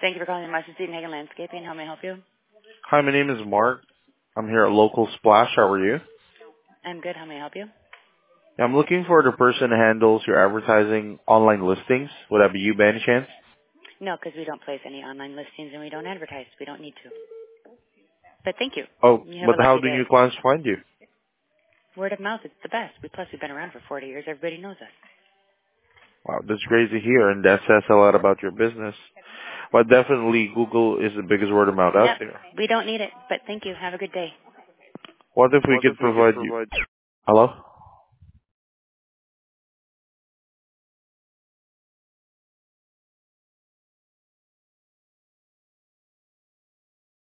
Thank you for calling Marshall Street and Hagen Landscaping. How may I help you? Hi, my name is Mark. I'm here at Local Splash. How are you? I'm good. How may I help you? I'm looking for the person who handles your advertising online listings. Would that be you by any chance? No, because we don't place any online listings and we don't advertise. We don't need to. But thank you. Oh, You have but a how lovely do day. new clients find you? Word of mouth, it's the best. Plus, we've been around for 40 years. Everybody knows us. Wow, that's great to hear, and that says a lot about your business. But definitely, Google is the biggest word of mouth out Yep. there. We don't need it, but thank you. Have a good day. What if we could provide you... Hello?